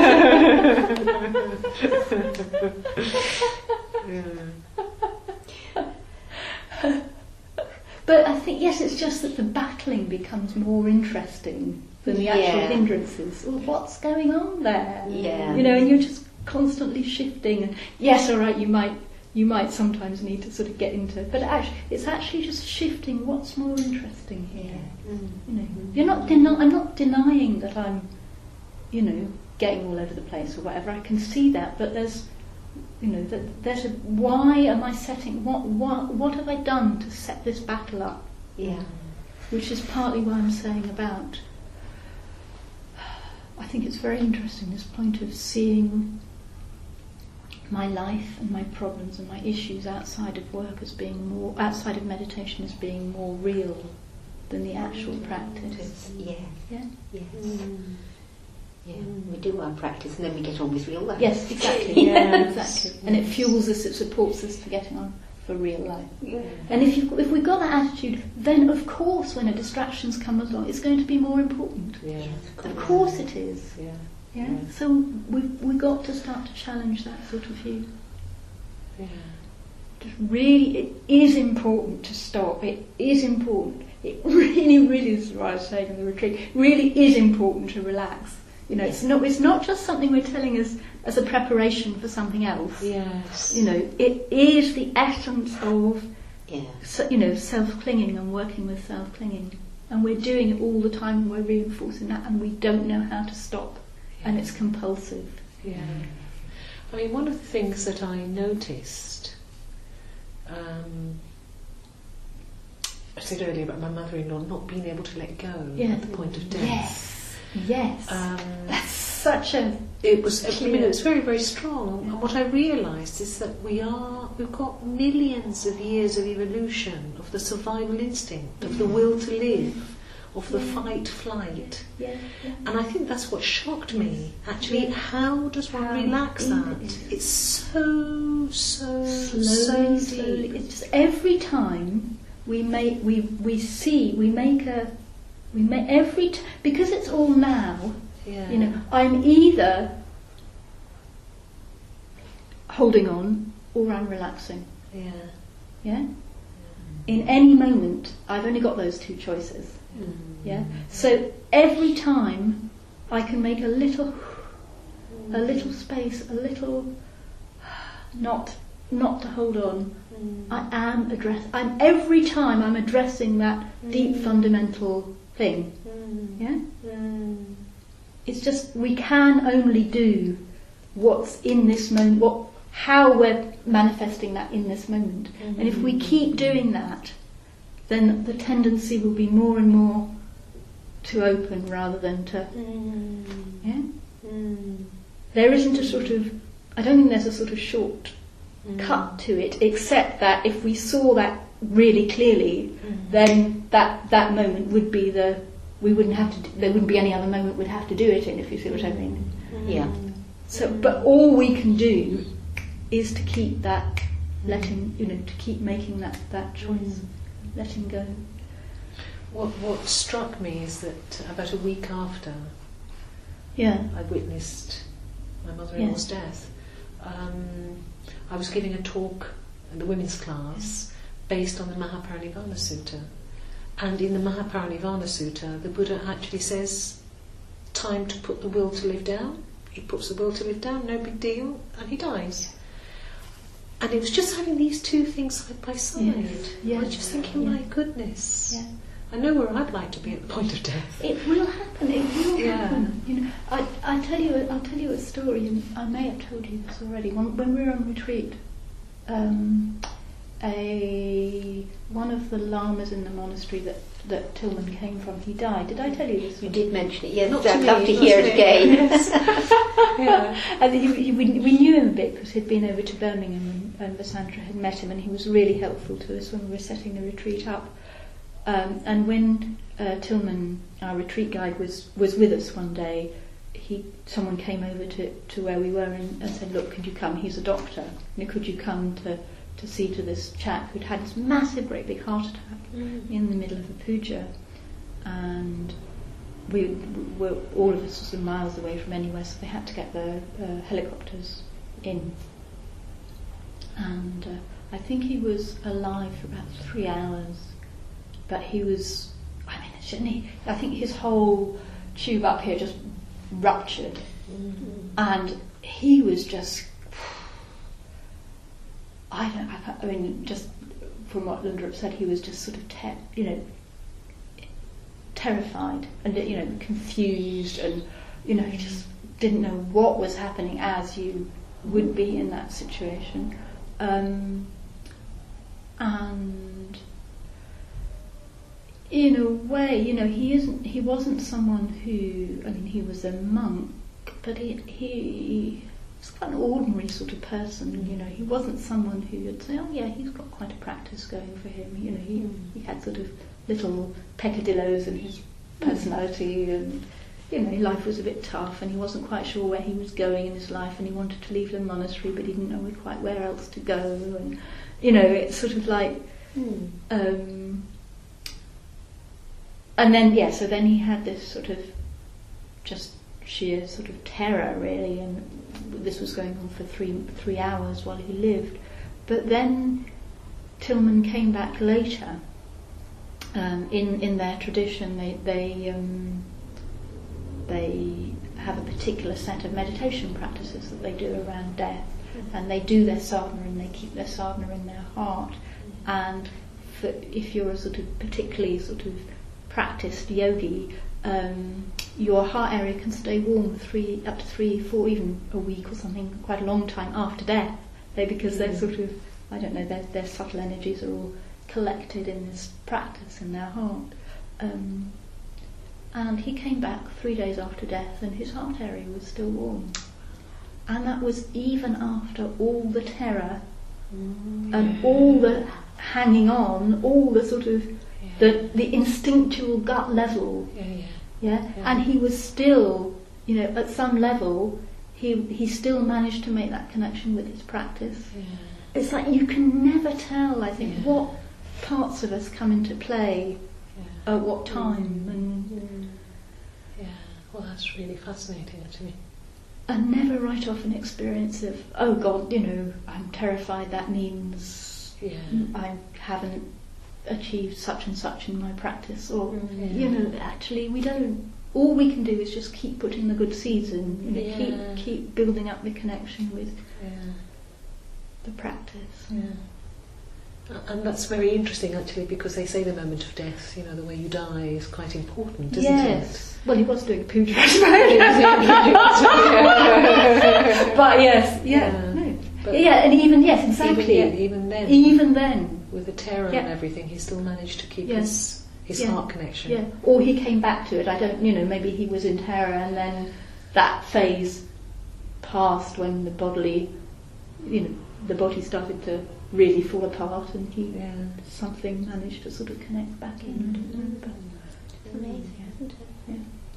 But I think, yes, it's just that the battling becomes more interesting than the actual Yeah. hindrances. Well, what's going on there? Yeah. You know, and you're just constantly shifting. And yes, all right, you might you might sometimes need to sort of get into, but actually, it's actually just shifting. What's more interesting here? You know, you're not deni- I'm not denying that I'm, you know, getting all over the place or whatever. I can see that, but there's, you know, that there's a why am I setting what what what have I done to set this battle up? Yeah. Which is partly why I'm saying about. I think it's very interesting, this point of seeing my life and my problems and my issues outside of work as being more, outside of meditation as being more real than the actual practice. It's- yeah, Yeah. yes. Yeah. We do our practice and then we get on with real life. Yes, exactly. Yeah, Yes. exactly. And it fuels us, it supports us for getting on for real life. Yeah. And if you if we've got that attitude, then of course when a distractions come along, it's going to be more important. Yeah. Of course it is. Yeah. Yeah. Yeah. So we've we've got to start to challenge that sort of view. Yeah. Just really, it is important to stop. It is important. It really, really is what I was saying in the retreat. Really is important to relax. You know, it's not. It's not just something we're telling us as a preparation for something else. Yes. You know, it is the essence of, Yeah. so- you know, self-clinging and working with self-clinging, and we're doing it all the time. And we're reinforcing that, and we don't know how to stop, and it's compulsive. Yeah. I mean, one of the things that I noticed, um, I said earlier about my mother-in-law not being able to let go Yeah. at the point of death. Yes. Yes. Um, That's such a... It was, I Clear. mean, it was very, very strong. And what I realised is that we are, we've got millions of years of evolution, of the survival instinct, of the will to live, of the Yeah. fight, flight. Yeah, yeah. And I think that's what shocked me. Actually, Yeah. how does one How relax deep that? it is. It's so, so, Slowly, so slowly. deep. It's just every time we make, we we see, we make a, we make every t- because it's all now. Yeah. You know, I'm either holding on or I'm relaxing. Yeah. Yeah. In any moment, I've only got those two choices. Mm. Yeah. So every time, I can make a little, a little space, a little, not not to hold on. Mm. I am address. I'm every time I'm addressing that deep fundamental thing. Mm. Yeah. Mm. It's just we can only do what's in this moment. What how we're manifesting that in this moment. And if we keep doing that, then the tendency will be more and more to open rather than to. Mm. Yeah. Mm. There isn't a sort of. I don't think there's a sort of short Mm. cut to it, except that if we saw that really clearly, Mm. then that that moment would be the. We wouldn't have to. Do, there wouldn't be any other moment we'd have to do it in. If you see what I mean. Yeah. So, but all we can do is to keep that letting, you know, to keep making that that choice, letting go. What what struck me is that about a week after Yeah. I witnessed my mother-in-law's death, um, I was giving a talk in the women's class based on the Mahaparinirvana Sutta. And in the Mahaparinirvana Sutta, the Buddha actually says, time to put the will to live down. He puts the will to live down, no big deal, and he dies. And it was just having these two things side by side. Yes, I yes, was just thinking, yeah. my goodness, Yeah. I know where I'd like to be at the point of death. It will happen. It will Yeah. happen. You know, I I tell you I'll tell you a story, and I may have told you this already. When, when we were on retreat, um, a one of the lamas in the monastery that that Tillman came from, he died. Did I tell you this? You did mention it, yes. Not I'd to love me, to not hear to it me. again. Yeah. And he, he, we, we knew him a bit because he'd been over to Birmingham and, and Vasandra had met him, and he was really helpful to us when we were setting the retreat up. Um, and when uh, Tillman, our retreat guide, was, was with us one day, he someone came over to, to where we were and, and said, "Look, could you come? He's a doctor. You know, could you come to, to see to this chap who'd had this massive, great big heart attack Mm. in the middle of a puja?" And we were all of us sort of miles away from anywhere, so they had to get the uh, helicopters in. And uh, I think he was alive for about three hours, but he was, I mean, shouldn't he? I think his whole tube up here just ruptured, and he was just, I don't, I, can't, I mean, just from what Linda said, he was just sort of, te- you know, terrified and, you know, confused, and, you know, he just didn't know what was happening, as you would be in that situation. Um, and in a way, you know, he isn't, he wasn't someone who, I mean, he was a monk, but he, he was quite an ordinary sort of person, you know. He wasn't someone who would say, oh yeah, he's got quite a practice going for him, you know. He, Mm. he had sort of little peccadillos in his personality, and, you know, life was a bit tough, and he wasn't quite sure where he was going in his life, and he wanted to leave the monastery, but he didn't know quite where else to go, and, you know, it's sort of like, Mm. um, and then, yeah, so then he had this sort of just sheer sort of terror, really, and this was going on for three three hours while he lived. But then Tillman came back later. Um, in in their tradition, they they um, they have a particular set of meditation practices that they do around death, and they do their sadhana and they keep their sadhana in their heart. And for, if you're a sort of particularly sort of practiced yogi, um, your heart area can stay warm three, up to three, four, even a week or something, quite a long time after death. They, because they're sort of, I don't know, their, their subtle energies are all collected in this practice in their heart. Um, and he came back three days after death, and his heart area was still warm. And that was even after all the terror Mm, and yeah. all the hanging on, all the sort of Yeah. the the instinctual gut level, Yeah, yeah. yeah. Yeah. And he was still, you know, at some level, he he still managed to make that connection with his practice. Yeah. It's like you can never tell, I think, Yeah. what parts of us come into play Yeah. at what time, and Mm. Yeah. Well, that's really fascinating to me. and never write off an experience of, oh God, you know, I'm terrified, that means Yeah. I haven't achieved such and such in my practice, or, Mm. you know, actually we don't. All we can do is just keep putting the good seeds in, you know, Yeah. keep keep building up the connection with Yeah. the practice. Yeah. And that's very interesting actually, because they say the moment of death, you know, the way you die is quite important, isn't Yes. Well, he was doing puja. it? But yes, yeah, Yeah. no. But yeah, and even yes, exactly. Even, yeah, even then, Even then, with the terror Yeah. and everything, he still managed to keep Yeah. his his Yeah. heart connection. yeah. Or he came back to it. I don't, you know, maybe he was in terror, and then that phase passed when the bodily, you know, the body started to really fall apart, and he Yeah. something managed to sort of connect back in. I don't know, but It's amazing, isn't it? yeah.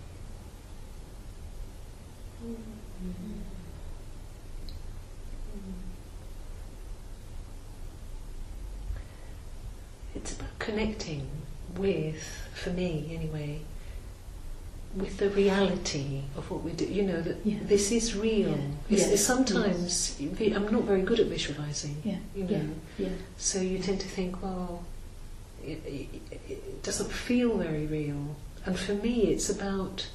It's about connecting with, for me anyway, with the reality of what we do. You know, that Yeah. this is real. Yeah. It's, Yeah. it's sometimes, I'm not very good at visualising, Yeah. you know. Yeah. Yeah. So you tend to think, well, it, it, it doesn't feel very real. And for me, it's about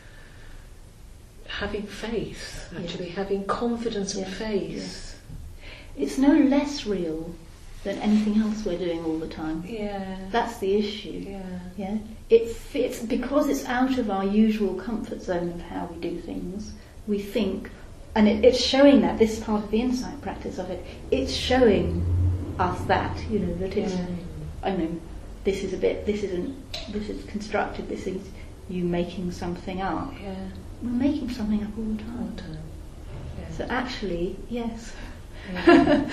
having faith, actually, having confidence and Yeah. faith. It's no less real than anything else we're doing all the time. Yeah. That's the issue. yeah. Yeah, it fits because it's out of our usual comfort zone of how we do things. We think, and it, it's showing that this part of the insight practice of it. It's showing us that, you know, that it's. Yeah. I know this is a bit. This isn't. This is constructed. This is you making something up. Yeah. We're making something up all the All the time. time. Yeah. So actually, yes. Yeah.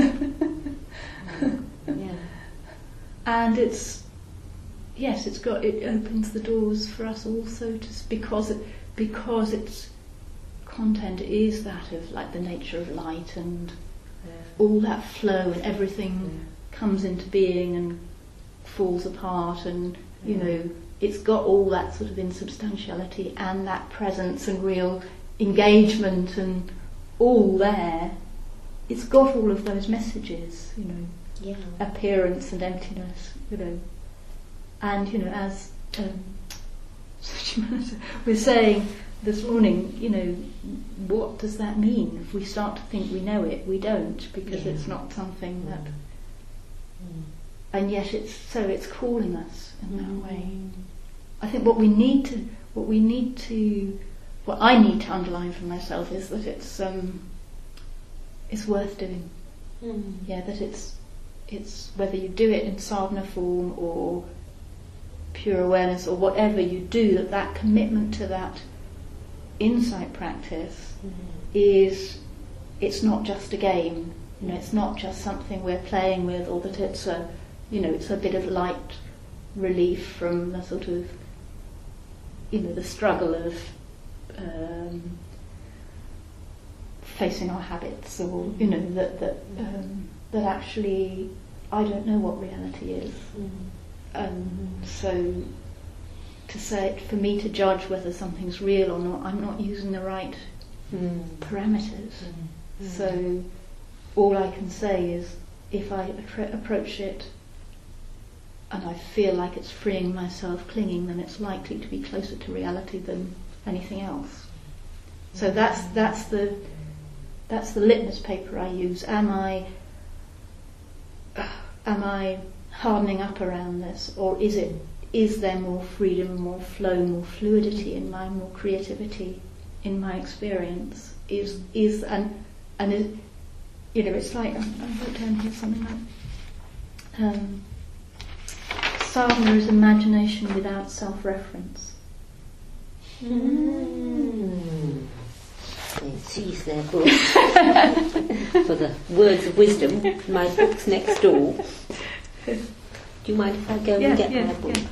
Yeah. And it's yes, it's got it opens the doors for us also, just because it because its content is that of like the nature of light and Yeah. all that flow, and everything Yeah. comes into being and falls apart, and you Yeah. know it's got all that sort of insubstantiality and that presence and real engagement and all there. It's got all of those messages, you know. Yeah. Appearance and emptiness, you know, and you know, as um, we're saying this morning, you know, what does that mean? If we start to think we know it, we don't, because Yeah. it's not something that, Mm. and yet it's so it's calling us in that Mm. way. I think what we need to, what we need to, what I need to underline for myself is that it's um, it's worth doing. Mm. Yeah, that it's. It's whether you do it in sadhana form or pure awareness or whatever you do, that that commitment to that insight practice Mm. is, it's not just a game, you know, it's not just something we're playing with, or that it's a, you know, it's a bit of light relief from the sort of, you know, the struggle of um, facing our habits, or, you know, that, that um, that actually I don't know what reality is. Mm. Um, so to say, for me to judge whether something's real or not, I'm not using the right Mm. parameters. Mm. So all I can say is, if I appro- approach it and I feel like it's freeing myself clinging, then it's likely to be closer to reality than anything else. So that's that's the that's the litmus paper I use. Am I am I hardening up around this, or is it is there more freedom, more flow, more fluidity in my more creativity in my experience? Is is and and it, you know, it's like I wrote down here something like um, sadhana is imagination without self-reference. Mm. They seize their book for the words of wisdom. My book's next door. Do you mind if I go Yeah, and get yeah, my book? yeah.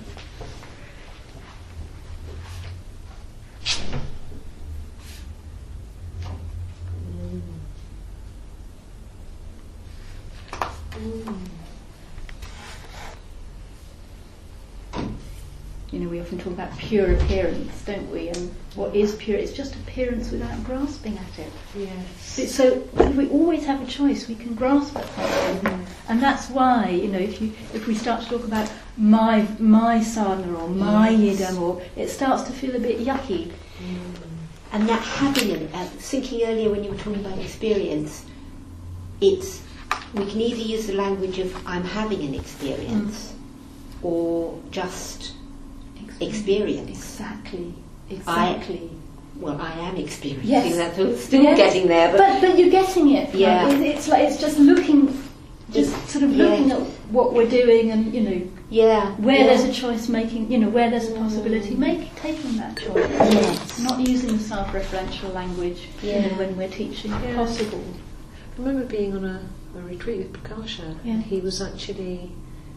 You know, we often talk about pure appearance, don't we? And what is pure? It's just appearance without grasping at it. Yes. So we always have a choice. We can grasp at something, and that's why, you know, if you if we start to talk about my my sadhana or my Yes. yidam, or it starts to feel a bit yucky. And that having an, uh, thinking earlier when you were talking about experience, it's, we can either use the language of I'm having an experience or just experience. Exactly. I- Exactly. Well, I am experiencing Yes. that. I'm still Yes. getting there, but, But but you're getting it. right? Yeah. It, it's like it's just looking, just sort of looking Yeah. at what we're doing, and you know yeah, where yeah. there's a choice making, you know where there's a possibility, make taking that choice. Yes. Not using the self-referential language, you know, Yeah. when we're teaching Yeah. possible. I remember being on a, a retreat with Prakasha, Yeah. and he was actually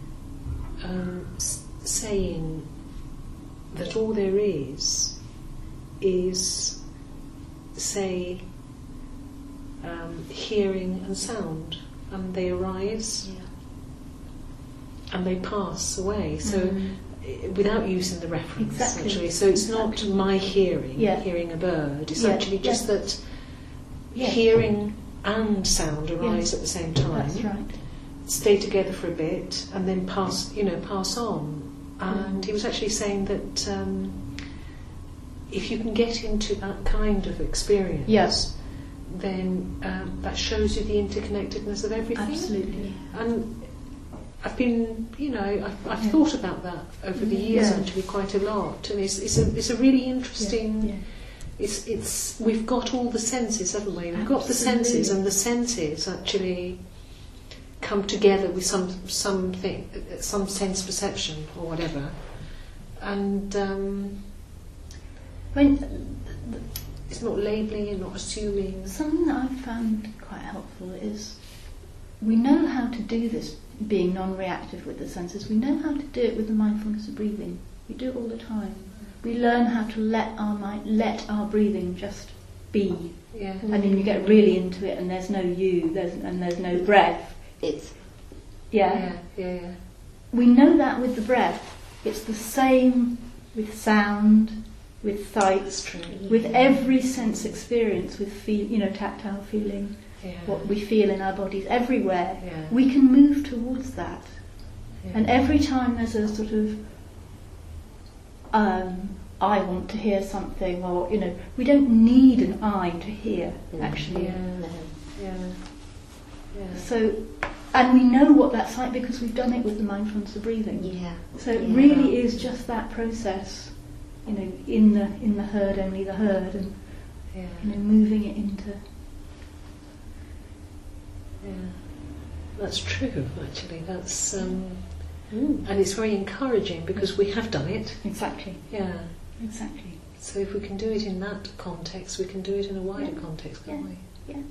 um, s- saying that all there is is, say, um, hearing and sound, and they arise and they pass away. So, Mm. i- without using the reference, Exactly. actually. So it's not Exactly. my hearing, Yeah. hearing a bird. It's Yeah, actually just yeah. that Yeah. hearing and sound arise at the same time. That's right. Stay together for a bit, and then pass, you know, pass on. And he was actually saying that um, if you can get into that kind of experience, Yes. then um, that shows you the interconnectedness of everything. Absolutely. And I've been, you know, I've, I've thought about that over the years Yeah. actually quite a lot, and it's, it's a it's a really interesting. Yeah. It's it's we've got all the senses, haven't we? We've got the senses, Absolutely. and the senses actually come together with some something, some sense perception or whatever, and um, When it's not labelling and not assuming. something that I've found quite helpful is we know how to do this, being non-reactive with the senses. We know how to do it with the mindfulness of breathing. We do it all the time. We learn how to let our mind, let our breathing just be, Yeah. and then you get really into it, and there's no you, there's and there's no breath. It's Yeah. Yeah. Yeah. Yeah. We know that with the breath. It's the same with sound, with sight, That's true. with every sense experience, with feel, you know, tactile feeling, Yeah. what we feel in our bodies, everywhere. Yeah. We can move towards that. Yeah. And every time there's a sort of, um, I want to hear something, or, you know, we don't need an I to hear, actually. Yeah. no. Yeah. Yeah. So, and we know what that's like because we've done it with the mindfulness of breathing. Yeah. So it Yeah. really is just that process, you know, in the in the herd, only the herd, and Yeah. you know, moving it into. Yeah. That's true. Actually, that's um, Mm. and it's very encouraging because we have done it. Exactly, Yeah. exactly. So if we can do it in that context, we can do it in a wider Yeah. context, can't Yeah. we? Yeah.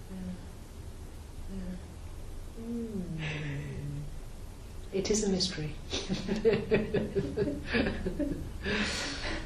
Yeah. Mm. It is a mystery.